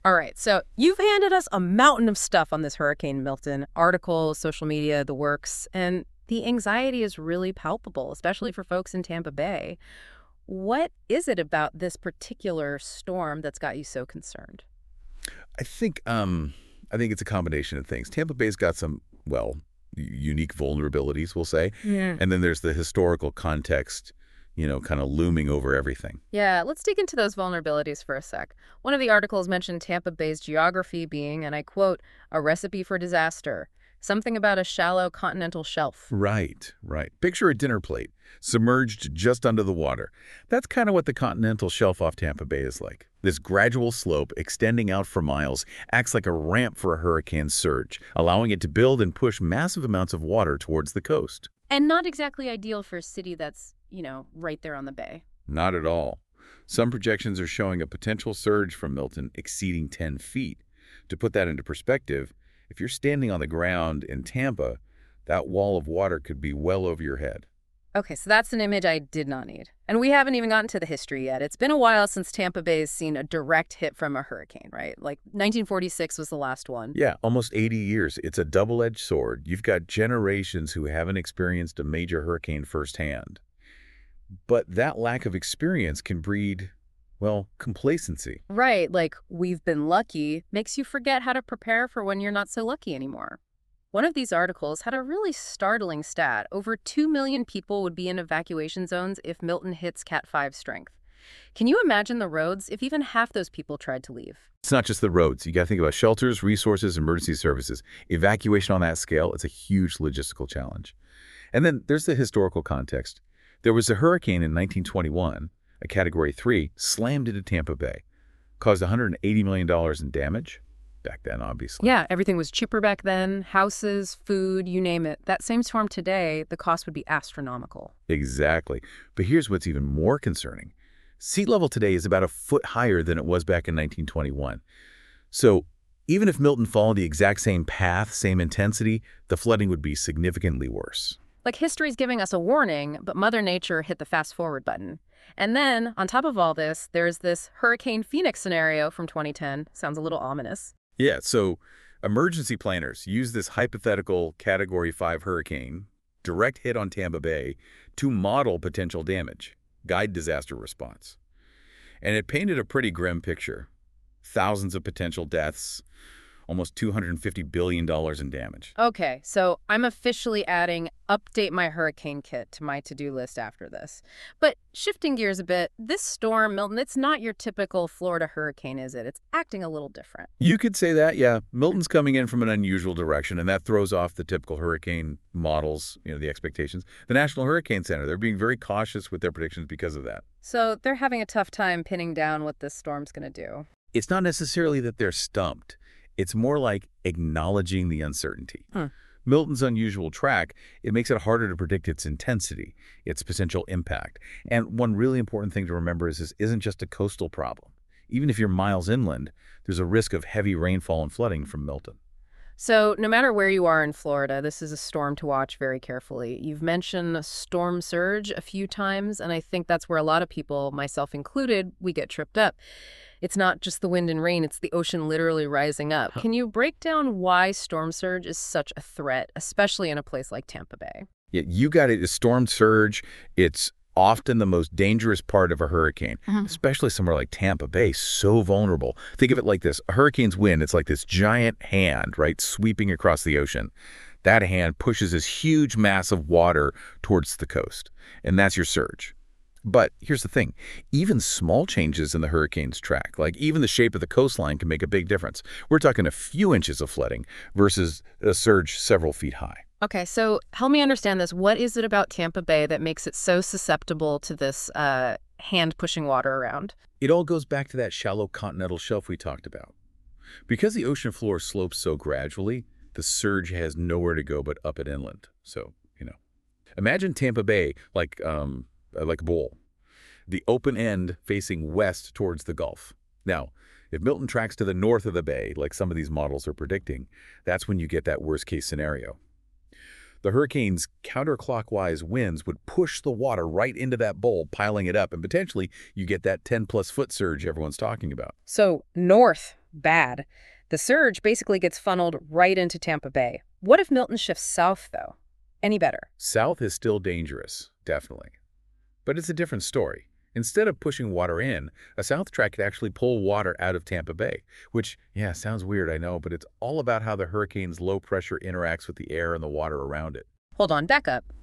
All right, so you've handed us a mountain of stuff on this Hurricane Milton, articles, social media, the works, and the anxiety is really palpable, especially for folks in Tampa Bay. What is it about this particular storm that's got you so concerned? I think I think it's a combination of things. Tampa Bay's got some, well, unique vulnerabilities, we'll say. Yeah. And then there's the historical context, kind of looming over everything. Yeah, let's dig into those vulnerabilities for a sec. One of the articles mentioned Tampa Bay's geography being, and I quote, a recipe for disaster. Something about a shallow continental shelf. Right, right. Picture a dinner plate, submerged just under the water. That's kind of what the continental shelf off Tampa Bay is like. This gradual slope extending out for miles acts like a ramp for a hurricane's surge, allowing it to build and push massive amounts of water towards the coast. And not exactly ideal for a city that's, right there on the bay. Not at all. Some projections are showing a potential surge from Milton exceeding 10 feet. To put that into perspective, if you're standing on the ground in Tampa, that wall of water could be well over your head. Okay, so that's an image I did not need. And we haven't even gotten to the history yet. It's been a while since Tampa Bay has seen a direct hit from a hurricane, right? Like 1946 was the last one. Yeah, almost 80 years. It's a double-edged sword. You've got generations who haven't experienced a major hurricane firsthand. But that lack of experience can breed, well, complacency. Right, like we've been lucky makes you forget how to prepare for when you're not so lucky anymore. One of these articles had a really startling stat. Over 2 million people would be in evacuation zones if Milton hits Cat 5 strength. Can you imagine the roads if even half those people tried to leave? It's not just the roads. You got to think about shelters, resources, emergency services. Evacuation on that scale is a huge logistical challenge. And then there's the historical context. There was a hurricane in 1921, a Category 3, slammed into Tampa Bay, caused $180 million in damage. Back then, obviously. Yeah, everything was cheaper back then. Houses, food, you name it. That same storm today, the cost would be astronomical. Exactly. But here's what's even more concerning. Sea level today is about a foot higher than it was back in 1921. So even if Milton followed the exact same path, same intensity, the flooding would be significantly worse. Like history's giving us a warning, but Mother Nature hit the fast forward button. And then, on top of all this, there's this Hurricane Phoenix scenario from 2010. Sounds a little ominous. Yeah, so emergency planners use this hypothetical Category 5 hurricane, direct hit on Tampa Bay, to model potential damage, guide disaster response. And it painted a pretty grim picture. Thousands of potential deaths, almost $250 billion in damage. Okay, so I'm officially adding update my hurricane kit to my to-do list after this. But shifting gears a bit, this storm, Milton, it's not your typical Florida hurricane, is it? It's acting a little different. You could say that, yeah. Milton's coming in from an unusual direction, and that throws off the typical hurricane models, the expectations. The National Hurricane Center, they're being very cautious with their predictions because of that. So they're having a tough time pinning down what this storm's going to do. It's not necessarily that they're stumped. It's more like acknowledging the uncertainty. Milton's unusual track, it makes it harder to predict its intensity, its potential impact. And one really important thing to remember is this isn't just a coastal problem. Even if you're miles inland, there's a risk of heavy rainfall and flooding from Milton. So no matter where you are in Florida, this is a storm to watch very carefully. You've mentioned a storm surge a few times, and I think that's where a lot of people, myself included, we get tripped up. It's not just the wind and rain, it's the ocean literally rising up. Can you break down why storm surge is such a threat, especially in a place like Tampa Bay? Yeah, you got it. A storm surge, it's often the most dangerous part of a hurricane, especially somewhere like Tampa Bay, so vulnerable. Think of it like this. A hurricane's wind, it's like this giant hand, right, sweeping across the ocean. That hand pushes this huge mass of water towards the coast, and that's your surge. But here's the thing, even small changes in the hurricane's track, like even the shape of the coastline, can make a big difference. We're talking a few inches of flooding versus a surge several feet high. Okay, so help me understand this. What is it about Tampa Bay that makes it so susceptible to this hand pushing water around? It all goes back to that shallow continental shelf we talked about. Because the ocean floor slopes so gradually, the surge has nowhere to go but up and inland. So, imagine Tampa Bay like a bowl, the open end facing west towards the Gulf. Now, if Milton tracks to the north of the bay, like some of these models are predicting, that's when you get that worst-case scenario. The hurricane's counterclockwise winds would push the water right into that bowl, piling it up, and potentially you get that 10-plus foot surge everyone's talking about. So north, bad. The surge basically gets funneled right into Tampa Bay. What if Milton shifts south, though? Any better? South is still dangerous, definitely. But it's a different story. Instead of pushing water in, a south track could actually pull water out of Tampa Bay, which, yeah, sounds weird, I know, but it's all about how the hurricane's low pressure interacts with the air and the water around it. Hold on, back up.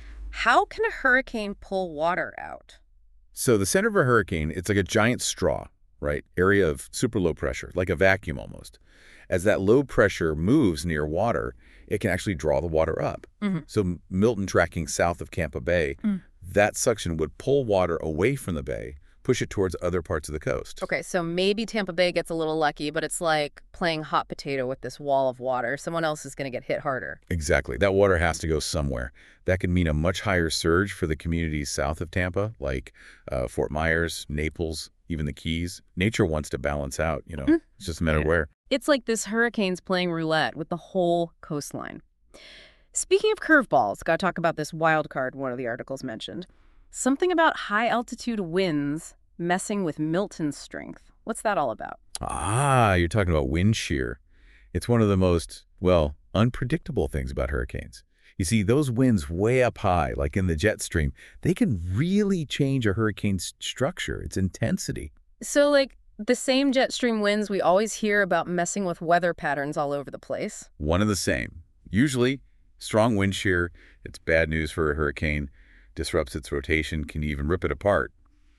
How can a hurricane pull water out? So the center of a hurricane, it's like a giant straw, right? Area of super low pressure, like a vacuum almost. As that low pressure moves near water, it can actually draw the water up. So Milton tracking south of Tampa Bay, that suction would pull water away from the bay, push it towards other parts of the coast. Okay, so maybe Tampa Bay gets a little lucky, but it's like playing hot potato with this wall of water. Someone else is going to get hit harder. Exactly. That water has to go somewhere. That could mean a much higher surge for the communities south of Tampa, like Fort Myers, Naples, even the Keys. Nature wants to balance out, It's just a matter of where. It's like this hurricane's playing roulette with the whole coastline. Speaking of curveballs, got to talk about this wild card one of the articles mentioned. Something about high-altitude winds messing with Milton's strength. What's that all about? Ah, you're talking about wind shear. It's one of the most, well, unpredictable things about hurricanes. You see, those winds way up high, like in the jet stream, they can really change a hurricane's structure, its intensity. So, like, the same jet stream winds we always hear about messing with weather patterns all over the place. One and the same. Usually, strong wind shear, it's bad news for a hurricane, disrupts its rotation, can even rip it apart.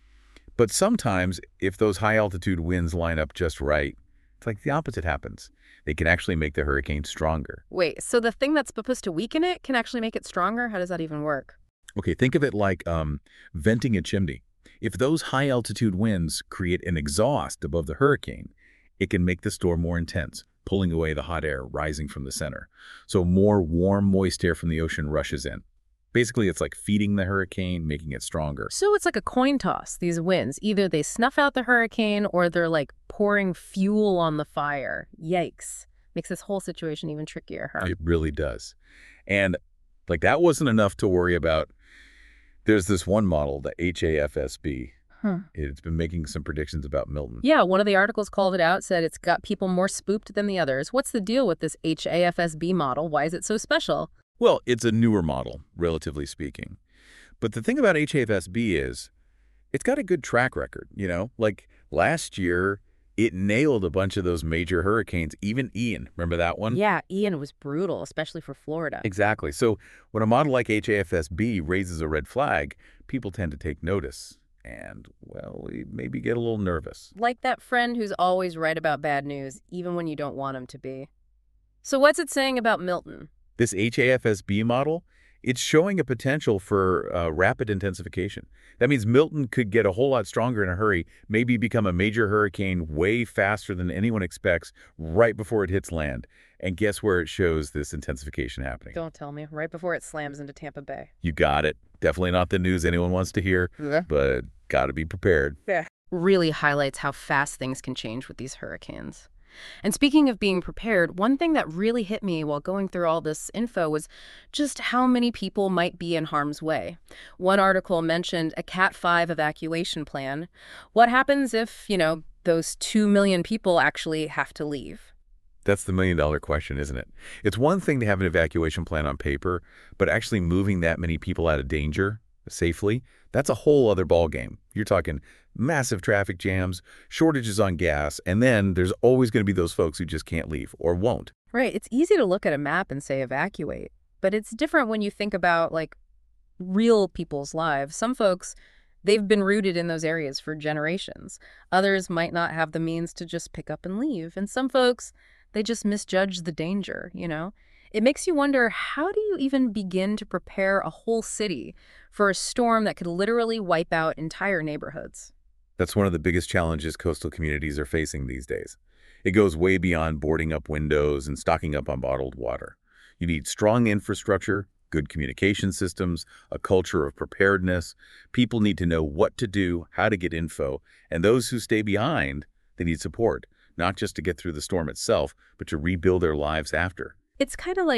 But sometimes, if those high-altitude winds line up just right, it's like the opposite happens. They can actually make the hurricane stronger. Wait, so the thing that's supposed to weaken it can actually make it stronger? How does that even work? Okay, think of it like venting a chimney. If those high-altitude winds create an exhaust above the hurricane, it can make the storm more intense, pulling away the hot air rising from the center. So more warm, moist air from the ocean rushes in. Basically, it's like feeding the hurricane, making it stronger. So it's like a coin toss, these winds. Either they snuff out the hurricane or they're like pouring fuel on the fire. Yikes. Makes this whole situation even trickier, huh? It really does. And like that wasn't enough to worry about. There's this one model, the HAFSB. It's been making some predictions about Milton. Yeah, one of the articles called it out, said it's got people more spooked than the others. What's the deal with this HAFSB model? Why is it so special? Well, it's a newer model, relatively speaking. But the thing about HAFSB is it's got a good track record, Like last year, it nailed a bunch of those major hurricanes, even Ian. Remember that one? Yeah, Ian was brutal, especially for Florida. Exactly. So when a model like HAFSB raises a red flag, people tend to take notice. And, well, we maybe get a little nervous. Like that friend who's always right about bad news, even when you don't want him to be. So what's it saying about Milton? This HAFSB model, it's showing a potential for rapid intensification. That means Milton could get a whole lot stronger in a hurry, maybe become a major hurricane way faster than anyone expects right before it hits land. And guess where it shows this intensification happening? Don't tell me. Right before it slams into Tampa Bay. You got it. Definitely not the news anyone wants to hear, but got to be prepared. Yeah. Really highlights how fast things can change with these hurricanes. And speaking of being prepared, one thing that really hit me while going through all this info was just how many people might be in harm's way. One article mentioned a Cat 5 evacuation plan. What happens if, those 2 million people actually have to leave? That's the million-dollar question, isn't it? It's one thing to have an evacuation plan on paper, but actually moving that many people out of danger safely, that's a whole other ballgame. You're talking massive traffic jams, shortages on gas, and then there's always going to be those folks who just can't leave or won't. Right. It's easy to look at a map and say evacuate, but it's different when you think about, like, real people's lives. Some folks, they've been rooted in those areas for generations. Others might not have the means to just pick up and leave. And some folks, they just misjudge the danger, It makes you wonder, how do you even begin to prepare a whole city for a storm that could literally wipe out entire neighborhoods? That's one of the biggest challenges coastal communities are facing these days. It goes way beyond boarding up windows and stocking up on bottled water. You need strong infrastructure, good communication systems, a culture of preparedness. People need to know what to do, how to get info, and those who stay behind, they need support, not just to get through the storm itself, but to rebuild their lives after. It's kind of like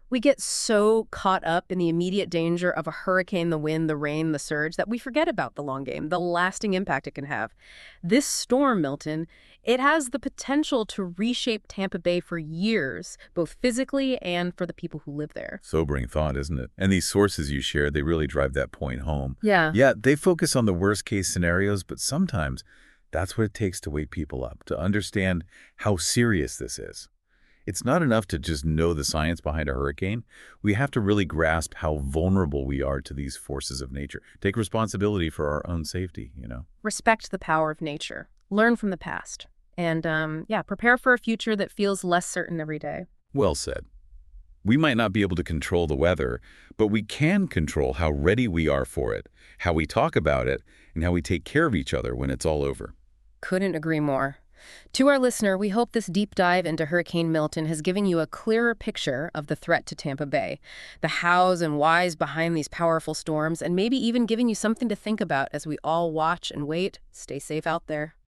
We get so caught up in the immediate danger of a hurricane, the wind, the rain, the surge, that we forget about the long game, the lasting impact it can have. This storm, Milton, it has the potential to reshape Tampa Bay for years, both physically and for the people who live there. Sobering thought, isn't it? And these sources you shared, they really drive that point home. Yeah. Yeah, they focus on the worst-case scenarios, but sometimes that's what it takes to wake people up, to understand how serious this is. It's not enough to just know the science behind a hurricane. We have to really grasp how vulnerable we are to these forces of nature. Take responsibility for our own safety. Respect the power of nature. Learn from the past. And, yeah, prepare for a future that feels less certain every day. Well said. We might not be able to control the weather, but we can control how ready we are for it, how we talk about it, and how we take care of each other when it's all over. Couldn't agree more. To our listener, we hope this deep dive into Hurricane Milton has given you a clearer picture of the threat to Tampa Bay, the hows and whys behind these powerful storms, and maybe even giving you something to think about as we all watch and wait. Stay safe out there.